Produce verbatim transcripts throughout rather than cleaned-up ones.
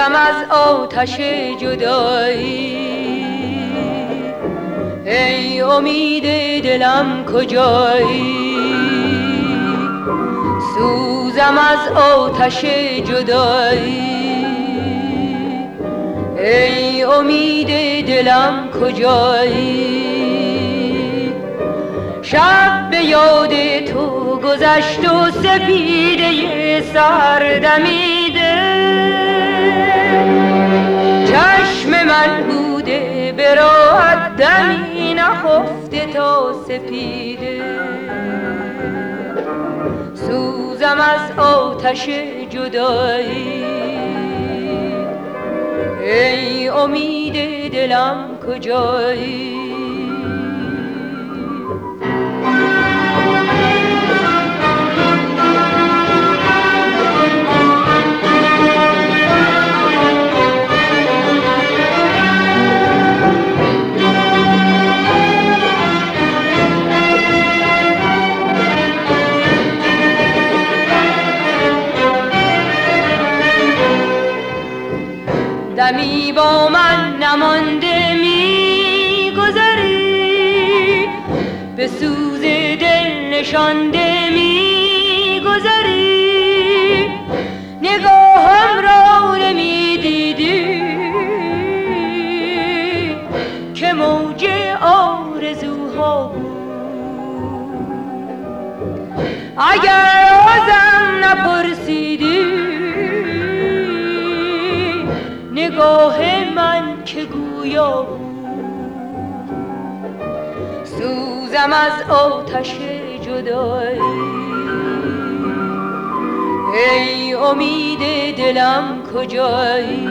سوزم از آتش جدایی، ای امید دلم کجایی؟ سوزم از آتش جدایی، ای امید دلم کجایی؟ شب به یاد تو گذشت و سپیده سر دمیده، چشم من بوده به راحت دمی نخفته تا سپیده. سوزم از آتش جدایی، ای امید دلم کجایی؟ دمی با من نمانده می گذری، به سوز دل نشانده می گذری، نگاهم را نمی دیدی که موج آرزوها بود. اگر ازم نپرسیدی نگاه من که گویا بود. سوزم از آتش جدایی، ای امید دلم کجایی؟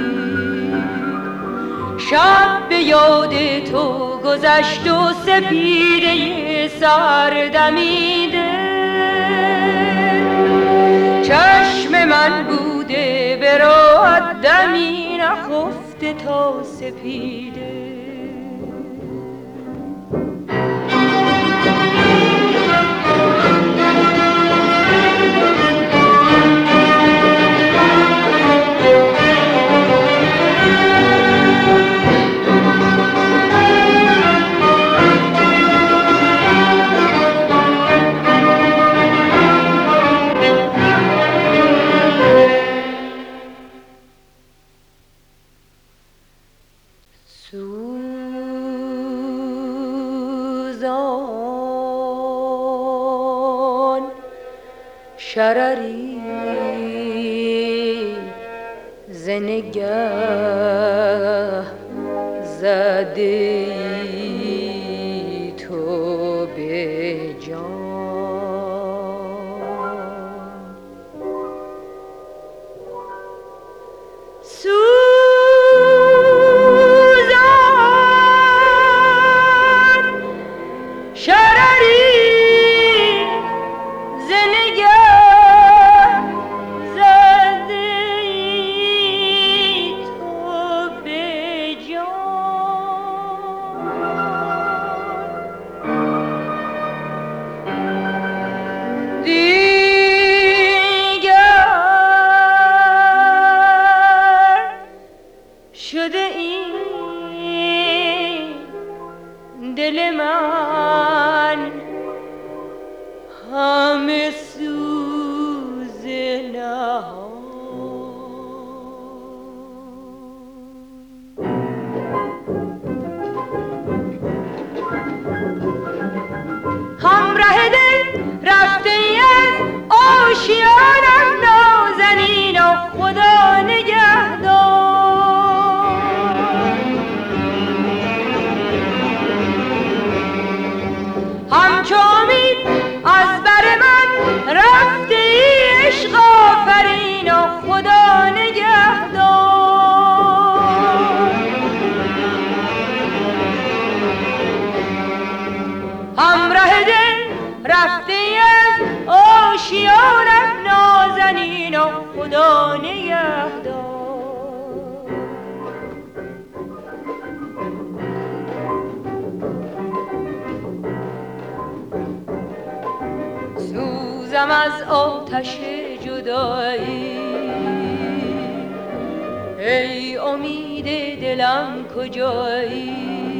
شب به یاد تو گذشت و سپیده سر دمیده، چشم من بوده به راحت دمی نخفته تا سپیده. سوزان شرری ز نگه زده ای تو به جان. دل من همه سوز نهان، همراه دل رفته از آشیانم نازنین و خدا نگهدار. همچو امید از بر من رفته ای عشق آفرین و خدا نگهدار. همراه دل رفته ای از آشیانم نازنین و خدا نگهدار. سوزم از آتش جدایی، ای امید دلم کجایی؟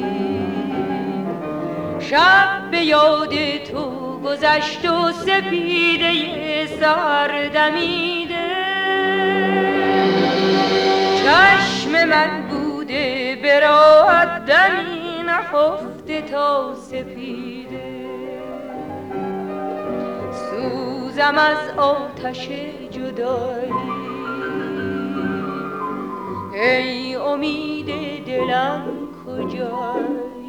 شب به یاد تو گذشت و سپیده سحر دمیده، چشم من بوده به راحت دمی نخفته تا سپیده. سوزم از آتش جدایی، ای امید دلم کجایی؟